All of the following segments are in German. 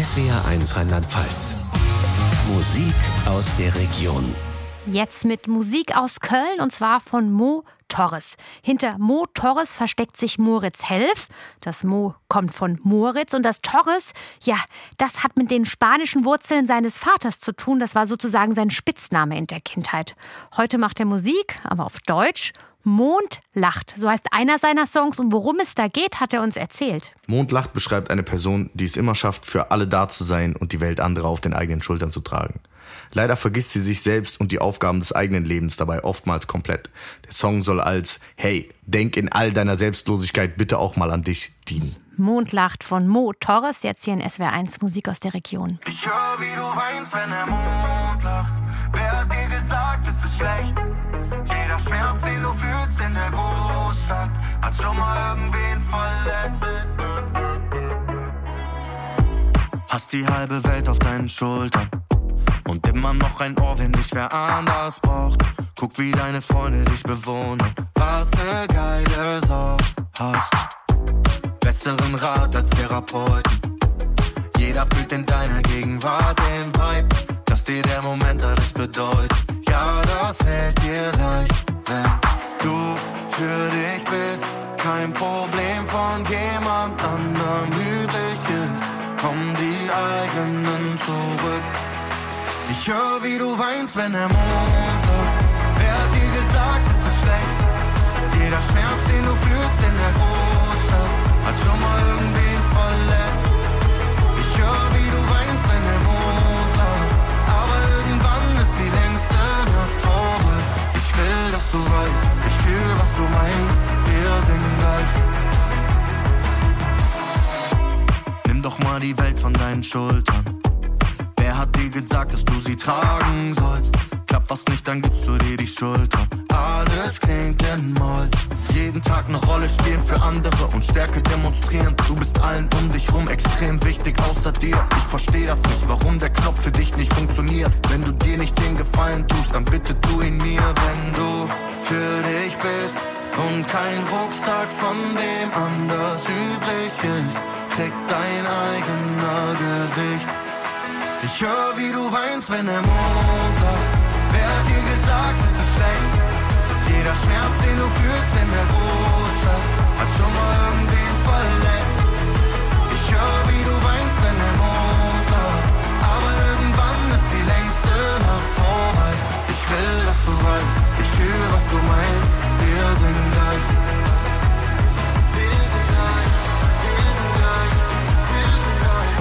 SWR1 Rheinland-Pfalz. Musik aus der Region. Jetzt mit Musik aus Köln und zwar von Mo Torres. Hinter Mo Torres versteckt sich Moritz Helf. Das Mo kommt von Moritz und das Torres, ja, das hat mit den spanischen Wurzeln seines Vaters zu tun. Das war sozusagen sein Spitzname in der Kindheit. Heute macht er Musik, aber auf Deutsch. Mond lacht, so heißt einer seiner Songs und worum es da geht, hat er uns erzählt. Mond lacht beschreibt eine Person, die es immer schafft, für alle da zu sein und die Welt anderer auf den eigenen Schultern zu tragen. Leider vergisst sie sich selbst und die Aufgaben des eigenen Lebens dabei oftmals komplett. Der Song soll als "Hey, denk in all deiner Selbstlosigkeit bitte auch mal an dich" dienen. Mond lacht von Mo Torres, jetzt hier in SWR1 Musik aus der Region. Ich höre, wie du weinst, wenn der Mond lacht. Wer hat dir gesagt, es ist schlecht? Jeder Schmerz, den du fühlst in der Großstadt, hat schon mal irgendwen verletzt. Hast die halbe Welt auf deinen Schultern und immer noch ein Ohr, wenn dich wer anders braucht. Guck, wie deine Freunde dich bewohnen. Was ne geile Sau hast. Besseren Rat als Therapeuten. Jeder fühlt in deiner Gegenwart den Vibe, dass dir der Moment alles bedeutet. Ja, das fällt dir leicht, wenn du für dich bist. Kein Problem von jemand anderem übrig ist. Kommen die eigenen zurück. Ich höre, wie du weinst, wenn der Mond lacht. Wer hat dir gesagt, es ist schlecht? Jeder Schmerz, den du fühlst in der Großstadt, hat schon mal irgendwen verletzt. Ich höre, wie du weinst, wenn der Mond lacht. Aber irgendwann ist die längste Nacht vorbei. Ich will, dass du weißt, ich fühl, was du meinst. Wir singen gleich. Nimm doch mal die Welt von deinen Schultern. Wer hat dir gesagt, dass du sie tragen sollst? Klappt was nicht, dann gibst du dir die Schultern. Alles klingt in Moll. Jeden Tag eine Rolle spielen für andere und Stärke demonstrieren. Du bist allen um dich rum extrem wichtig außer dir. Ich versteh das nicht, warum der Knopf für dich nicht funktioniert. Wenn du dir nicht den Gefallen tust, dann bitte tu ihn mir. Wenn du für dich bist und kein Rucksack von wem anders übrig ist, kriegt dein eigener Gewicht. Ich höre, wie du weinst, wenn der Mond lacht. Wer hat dir gesagt, es ist schlecht? Jeder Schmerz, den du fühlst in der Großstadt, hat schon mal irgendwen verletzt. Ich höre, wie du weinst, wenn der Mond lacht. Aber irgendwann ist die längste Nacht vorbei. Ich will, dass du weißt, ich fühl, was du meinst. Wir singen gleich. Wir sind gleich, wir sind gleich, wir sind gleich.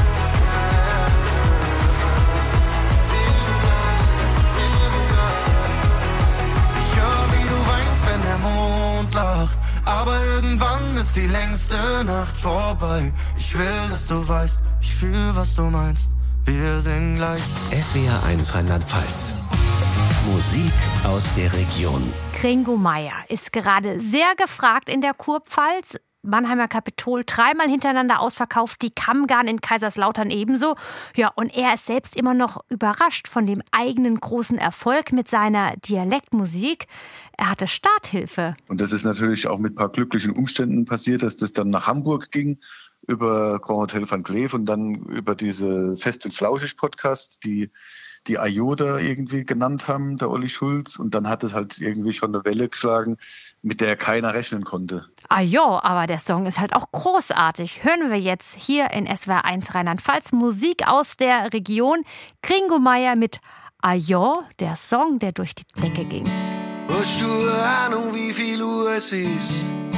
Wenn der Mond lacht, aber irgendwann ist die längste Nacht vorbei. Ich will, dass du weißt, ich fühl, was du meinst. Wir singen gleich. SWR1 Rheinland-Pfalz. Musik aus der Region. Gringo Meier ist gerade sehr gefragt in der Kurpfalz. Mannheimer Kapitol 3-mal hintereinander ausverkauft, die Kammgarn in Kaiserslautern ebenso. Ja, und er ist selbst immer noch überrascht von dem eigenen großen Erfolg mit seiner Dialektmusik. Er hatte Starthilfe. Und das ist natürlich auch mit ein paar glücklichen Umständen passiert, dass das dann nach Hamburg ging, über Grand Hotel van Cleef und dann über diese Fest und Flauschig Podcast, die Ayoda irgendwie genannt haben, der Olli Schulz. Und dann hat es halt irgendwie schon eine Welle geschlagen, mit der keiner rechnen konnte. Ah jo, aber der Song ist halt auch großartig. Hören wir jetzt hier in SWR1 Rheinland-Pfalz Musik aus der Region. Gringo Meier mit Ah jo, der Song, der durch die Decke ging. Hast du eine Ahnung, wie viel Uhr es ist?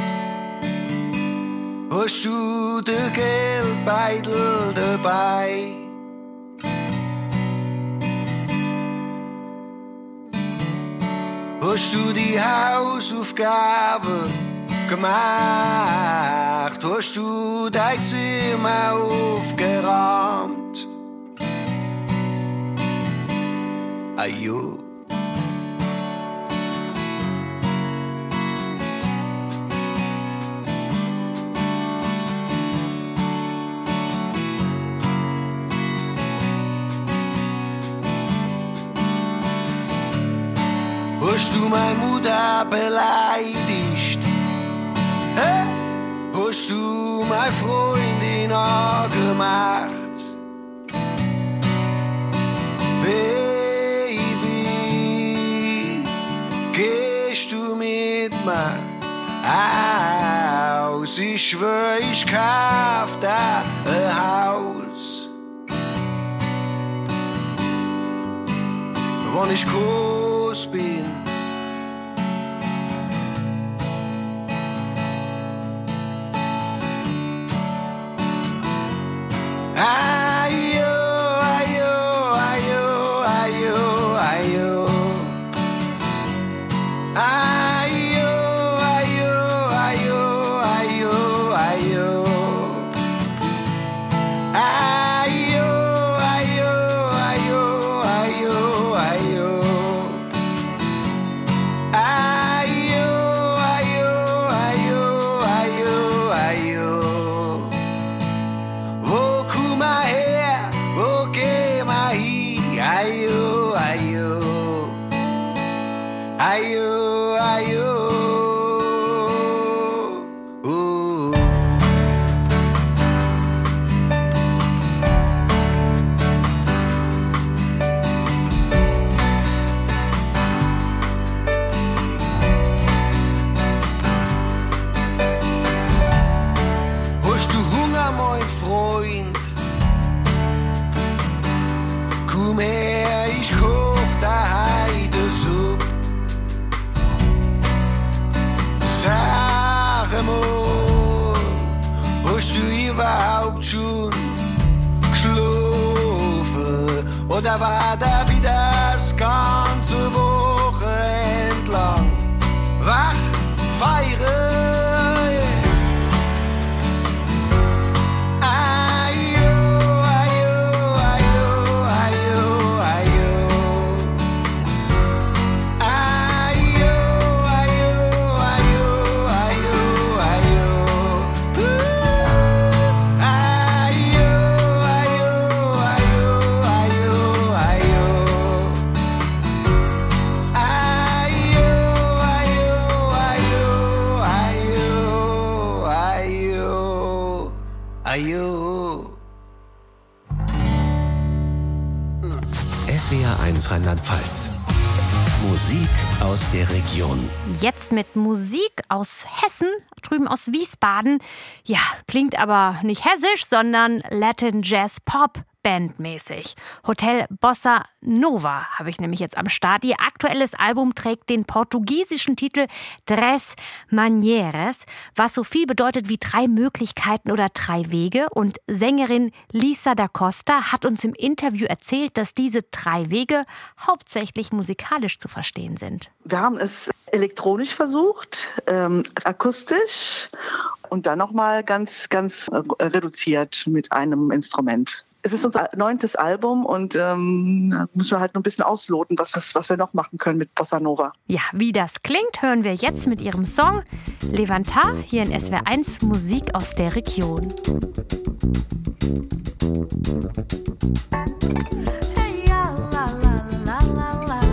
Hast du den Geldbeutel dabei? Hast du die Hausaufgaben gemacht? Hast du dein Zimmer aufgeräumt? Ajo. Hast du meine Mutter beleidigt? Hast du meine Freundin angemacht? mal aus. Ich schwör, ich kauf da ein Haus. Wann ich groß bin, ayo, ayo, ayo, ayo, ayo. Ayo, ayo, ayo, ayo, ayo. Ayo, ayo, ayo, ayo, ayo. Ayo, ayo, ayo, ayo, ayo. Vou kuma her, vou queimar ri. Ayo, ayo. Ayo, ayo. Hast du Hunger, mein Freund? Komm her, ich koch da Heidesuppe. Sag mal, hast du überhaupt schon geschlafen? Oder war da wieder das ganze Wochenende lang wach feiern? SWR 1 Rheinland-Pfalz. Musik aus der Region. Jetzt mit Musik aus Hessen, drüben aus Wiesbaden. Ja, klingt aber nicht hessisch, sondern Latin Jazz Pop bandmäßig. Hotel Bossa Nova habe ich nämlich jetzt am Start. Ihr aktuelles Album trägt den portugiesischen Titel Tres Maneras, was so viel bedeutet wie 3 Möglichkeiten oder 3 Wege. Und Sängerin Lisa da Costa hat uns im Interview erzählt, dass diese 3 Wege hauptsächlich musikalisch zu verstehen sind. Wir haben es elektronisch versucht, akustisch und dann nochmal ganz reduziert mit einem Instrument. Es ist unser 9. Album und da müssen wir halt noch ein bisschen ausloten, was wir noch machen können mit Bossa Nova. Ja, wie das klingt, hören wir jetzt mit ihrem Song Levantar hier in SWR 1 Musik aus der Region. Hey, ja, la, la, la, la, la.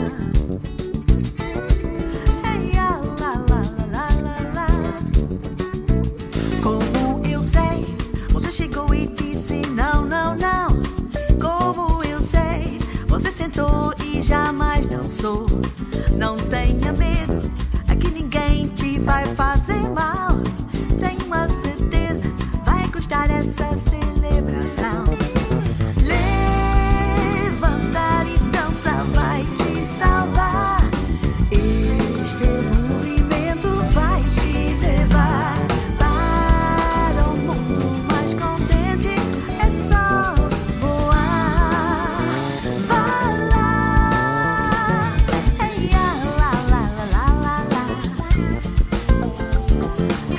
Hey, ja, la, la, la, la, la. Como eu sei, você chegou e disse não, não, não. Como eu sei, você sentou e jamais dançou. Não tenha medo, aqui ninguém te vai fazer mal. Tenho uma certeza, vai gostar dessa celebração. Levantar e dançar vai te salvar. Este movimento vai te levar para um mundo mais contente. É só voar. Vá lá. Hey, la, la, la, la, la, la.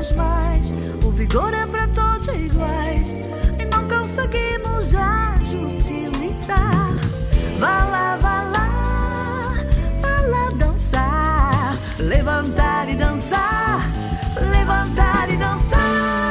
somos mais. O vigor é para todos iguais e não conseguimos já utilizar. Vá lá, vá lá, vá lá dançar. Levantar e dançar, levantar e dançar.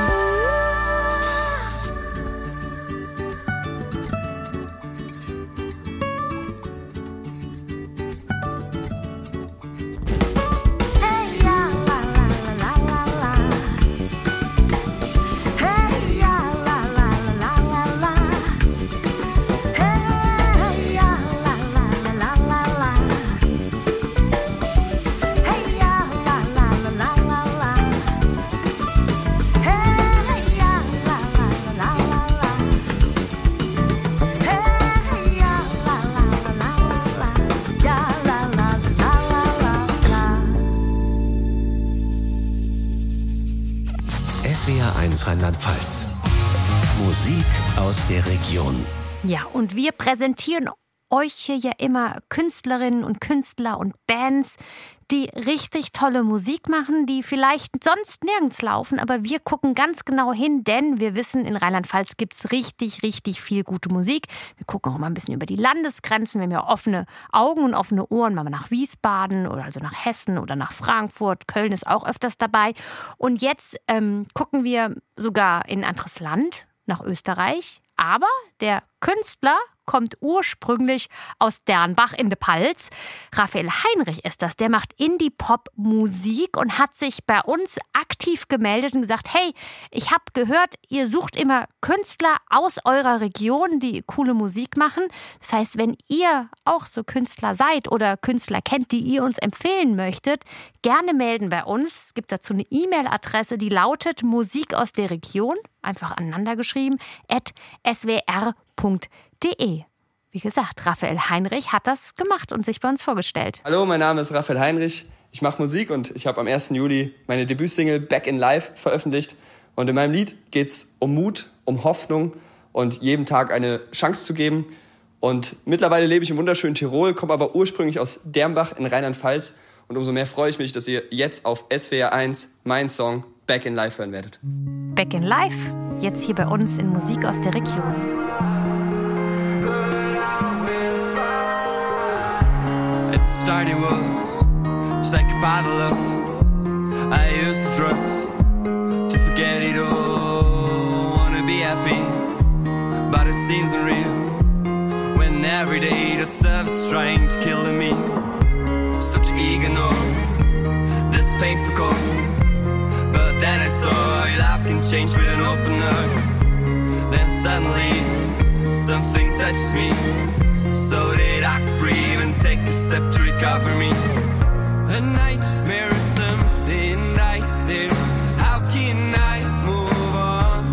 SWR1 Rheinland-Pfalz. Musik aus der Region. Ja, und wir präsentieren euch hier ja immer Künstlerinnen und Künstler und Bands, die richtig tolle Musik machen, die vielleicht sonst nirgends laufen, aber wir gucken ganz genau hin, denn wir wissen, in Rheinland-Pfalz gibt es richtig, richtig viel gute Musik. Wir gucken auch mal ein bisschen über die Landesgrenzen, wir haben ja offene Augen und offene Ohren, mal nach Wiesbaden oder also nach Hessen oder nach Frankfurt, Köln ist auch öfters dabei. Und jetzt gucken wir sogar in ein anderes Land, nach Österreich, aber der Künstler kommt ursprünglich aus Dernbach in der Pfalz. Raphael Heinrich ist das. Der macht Indie-Pop-Musik und hat sich bei uns aktiv gemeldet und gesagt, hey, ich habe gehört, ihr sucht immer Künstler aus eurer Region, die coole Musik machen. Das heißt, wenn ihr auch so Künstler seid oder Künstler kennt, die ihr uns empfehlen möchtet, gerne melden bei uns. Es gibt dazu eine E-Mail-Adresse, die lautet Musik aus der Region, einfach aneinander geschrieben, @swr.de. Wie gesagt, Raphael Heinrich hat das gemacht und sich bei uns vorgestellt. Hallo, mein Name ist Raphael Heinrich. Ich mache Musik und ich habe am 1. Juli meine Debütsingle Back in Life veröffentlicht. Und in meinem Lied geht es um Mut, um Hoffnung und jedem Tag eine Chance zu geben. Und mittlerweile lebe ich im wunderschönen Tirol, komme aber ursprünglich aus Dernbach in Rheinland-Pfalz. Und umso mehr freue ich mich, dass ihr jetzt auf SWR1 meinen Song Back in Life hören werdet. Back in Life, jetzt hier bei uns in Musik aus der Region. It started was just like a bottle of I used the drugs to forget it all. Wanna be happy, but it seems unreal when every day the stuff is trying to kill me. So to ignore this painful cold, but then I saw life can change with an open heart. Then suddenly something touches me, so that I could breathe and take a step to recover me. A nightmare is something right there. How can I move on?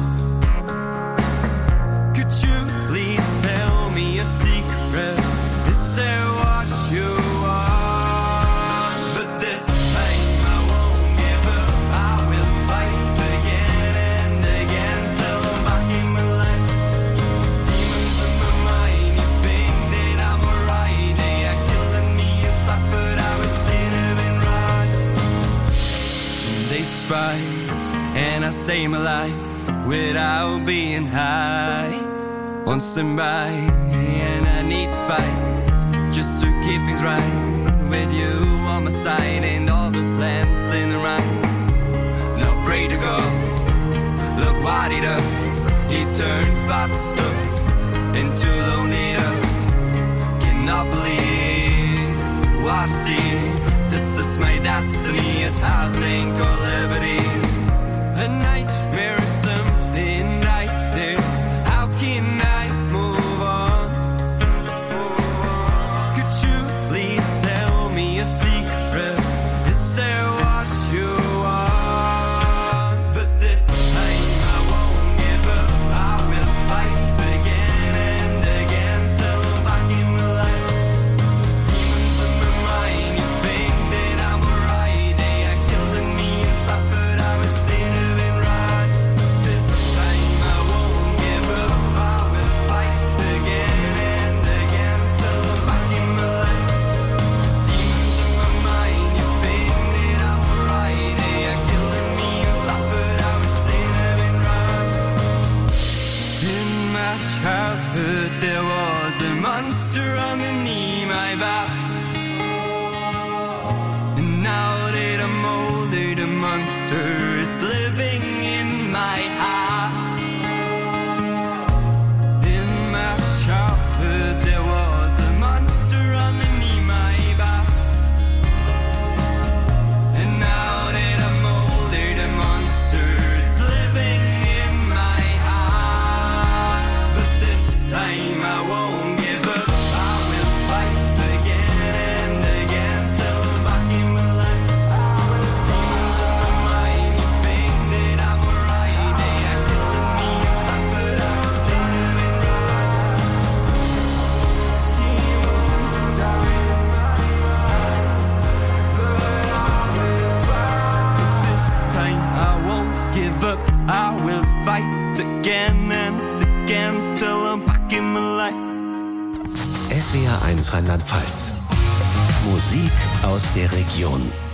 Could you please tell me a secret? Is there what you want? But this time I won't give up. I will fight again and again till I'm back in my life. Demons in my mind, you think that I'm alright. They are killing me inside, but I was still living right. They spy and I save my life without being high. Want somebody and I need to fight just to keep things right. With you on my side and all the plans in the minds. No pray to go. Look what he does. He turns bad stuff into loneliness. Cannot believe what I see. This is my destiny. It has an name called liberty. A nightmare is something right there. How can I move on? Could you please tell me a secret? Is there what you want? But this time I won't give up. I will fight again and again till I'm back in my life. Demons in my mind, you think that I'm alright. They are killing me inside, but I was still living right. And now that I'm older, the monster is living in my heart. In my childhood, there was a monster underneath my bar. And now that I'm older, the monster is living in my heart. But this time I won't give up. I will fight again and again till I'm back in my life. Demons in my mind, you think that I'm alright. They are killing me inside, but I'm still living right. Demons are in my mind, but I will fight. This time I won't give up. I will fight again and again till I'm back in my life. SWR 1 Rheinland-Pfalz. Musik aus der Region.